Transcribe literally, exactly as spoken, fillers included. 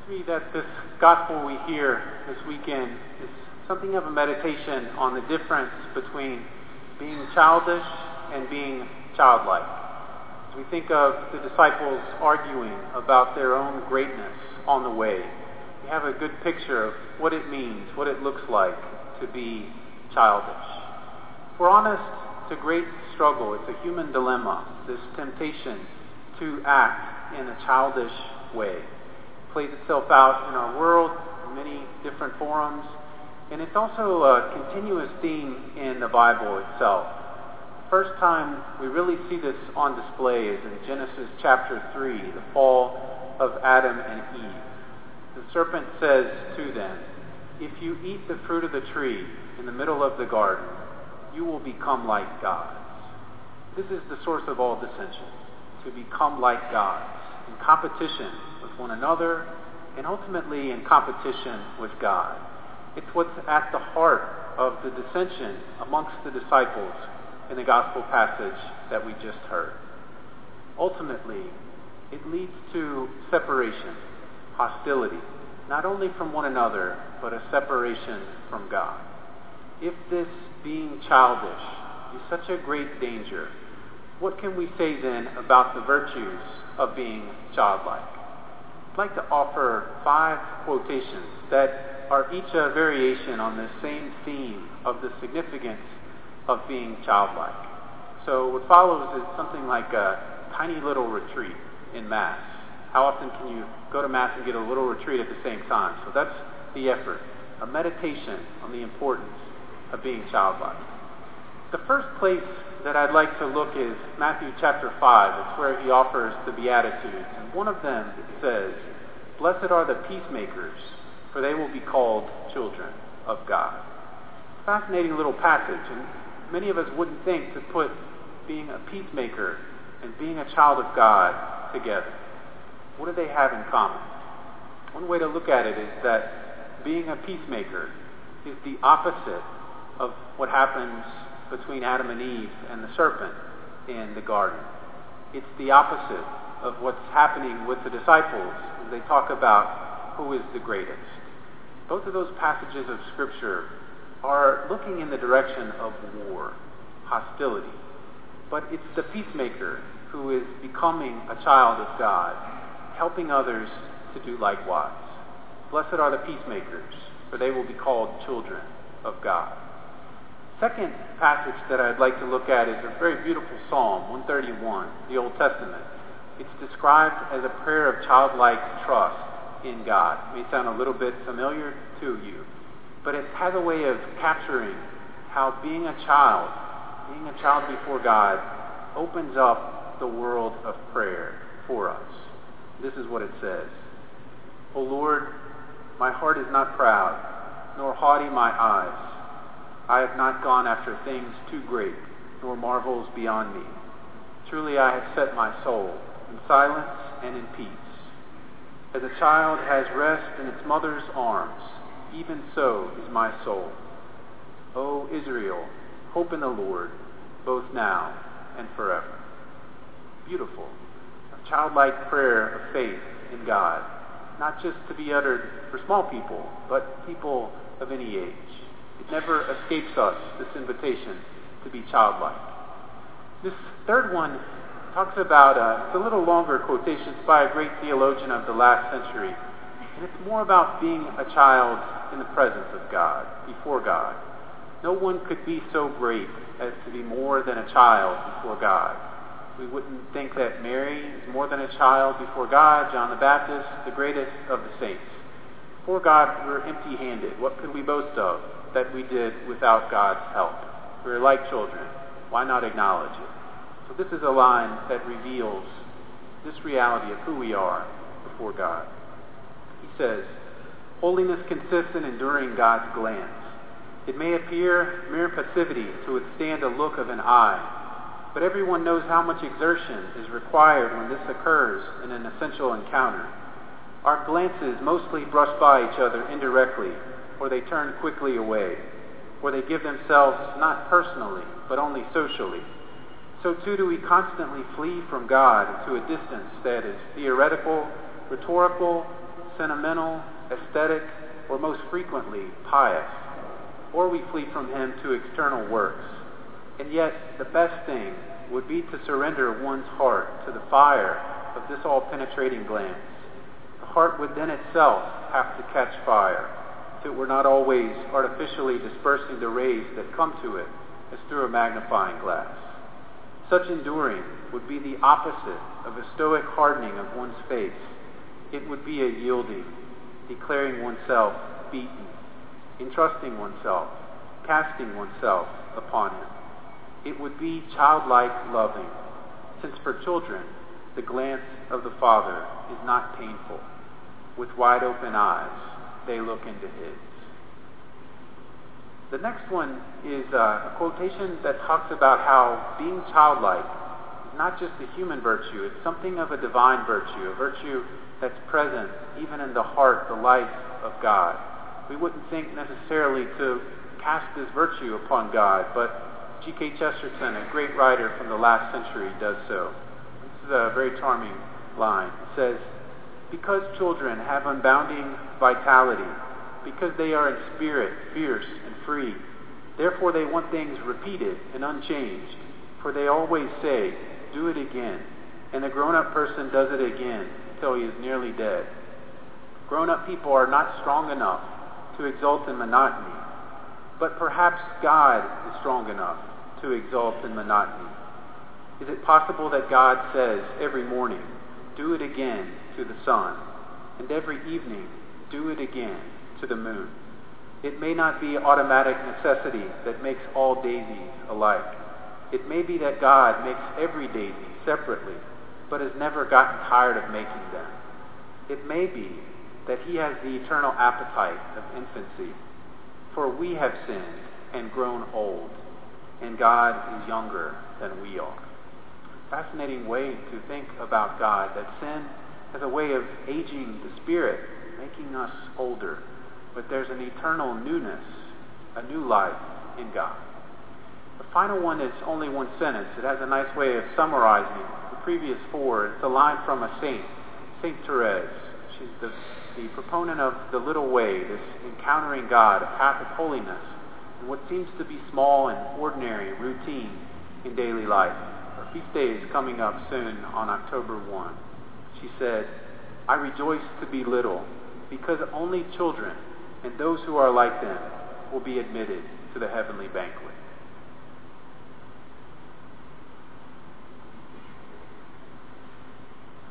me that this gospel we hear this weekend is something of a meditation on the difference between being childish and being childlike. As we think of the disciples arguing about their own greatness on the way, we have a good picture of what it means, what it looks like to be childish. If we're honest, it's a great struggle. It's a human dilemma, this temptation to act in a childish way. It plays itself out in our world, in many different forums, and it's also a continuous theme in the Bible itself. The first time we really see this on display is in Genesis chapter three, the fall of Adam and Eve. The serpent says to them, "If you eat the fruit of the tree in the middle of the garden, you will become like gods." This is the source of all dissension, to become like gods, in competition with one another, and ultimately in competition with God. It's what's at the heart of the dissension amongst the disciples in the gospel passage that we just heard. Ultimately, it leads to separation, hostility, not only from one another, but a separation from God. If this being childish is such a great danger, what can we say then about the virtues of being childlike? I'd like to offer five quotations that are each a variation on the same theme of the significance of being childlike. So what follows is something like a tiny little retreat in Mass. How often can you go to Mass and get a little retreat at the same time? So that's the effort, a meditation on the importance of being childlike. The first place that I'd like to look is Matthew chapter five. It's where he offers the Beatitudes. And one of them says, "Blessed are the peacemakers, for they will be called children of God." Fascinating little passage. And many of us wouldn't think to put being a peacemaker and being a child of God together. What do they have in common? One way to look at it is that being a peacemaker is the opposite of what happens between Adam and Eve and the serpent in the garden. It's the opposite of what's happening with the disciples as they talk about who is the greatest. Both of those passages of Scripture are looking in the direction of war, hostility. But it's the peacemaker who is becoming a child of God, helping others to do likewise. Blessed are the peacemakers, for they will be called children of God. Second passage that I'd like to look at is a very beautiful Psalm, one thirty-one, the Old Testament. It's described as a prayer of childlike trust in God. It may sound a little bit familiar to you, but it has a way of capturing how being a child, being a child before God, opens up the world of prayer for us. This is what it says. "O Lord, my heart is not proud, nor haughty my eyes. I have not gone after things too great, nor marvels beyond me. Truly I have set my soul in silence and in peace. As a child has rest in its mother's arms, even so is my soul. O Israel, hope in the Lord, both now and forever." Beautiful. A childlike prayer of faith in God, not just to be uttered for small people, but people of any age. It never escapes us, this invitation to be childlike. This third one talks about, uh, it's a little longer quotation. It's by a great theologian of the last century. And it's more about being a child in the presence of God, before God. No one could be so great as to be more than a child before God. We wouldn't think that Mary is more than a child before God, John the Baptist, the greatest of the saints. Before God, we're empty-handed. What could we boast of that we did without God's help? We're like children. Why not acknowledge it? So this is a line that reveals this reality of who we are before God. He says, "Holiness consists in enduring God's glance. It may appear mere passivity to withstand a look of an eye, but everyone knows how much exertion is required when this occurs in an essential encounter. Our glances mostly brush by each other indirectly, or they turn quickly away, or they give themselves not personally, but only socially. So too do we constantly flee from God to a distance that is theoretical, rhetorical, sentimental, aesthetic, or most frequently pious, or we flee from him to external works. And yet, the best thing would be to surrender one's heart to the fire of this all-penetrating glance. The heart would then itself have to catch fire, if it were not always artificially dispersing the rays that come to it as through a magnifying glass. Such enduring would be the opposite of a stoic hardening of one's face. It would be a yielding, declaring oneself beaten, entrusting oneself, casting oneself upon him. It would be childlike loving, since for children the glance of the Father is not painful. With wide open eyes, they look into his. The next one is uh, a quotation that talks about how being childlike is not just a human virtue, it's something of a divine virtue, a virtue that's present even in the heart, the life of God. We wouldn't think necessarily to cast this virtue upon God, but G K Chesterton, a great writer from the last century, does so. This is a very charming line. It says, "Because children have unbounding vitality, because they are in spirit fierce and free, therefore they want things repeated and unchanged, for they always say, 'Do it again,' and the grown-up person does it again until he is nearly dead. Grown-up people are not strong enough to exult in monotony, but perhaps God is strong enough to exult in monotony. Is it possible that God says every morning, 'Do it again' to the sun, and every evening, 'Do it again' to the moon? It may not be automatic necessity that makes all daisies alike. It may be that God makes every daisy separately, but has never gotten tired of making them. It may be that he has the eternal appetite of infancy, for we have sinned and grown old, and God is younger than we are." Fascinating way to think about God, that sin has a way of aging the spirit, making us older. But there's an eternal newness, a new life in God. The final one is only one sentence. It has a nice way of summarizing the previous four. It's a line from a saint, Saint Therese. She's the, the proponent of the little way, this encountering God, a path of holiness, and what seems to be small and ordinary routine in daily life. Her feast day is coming up soon on October first. She said, "I rejoice to be little, because only children and those who are like them will be admitted to the heavenly banquet."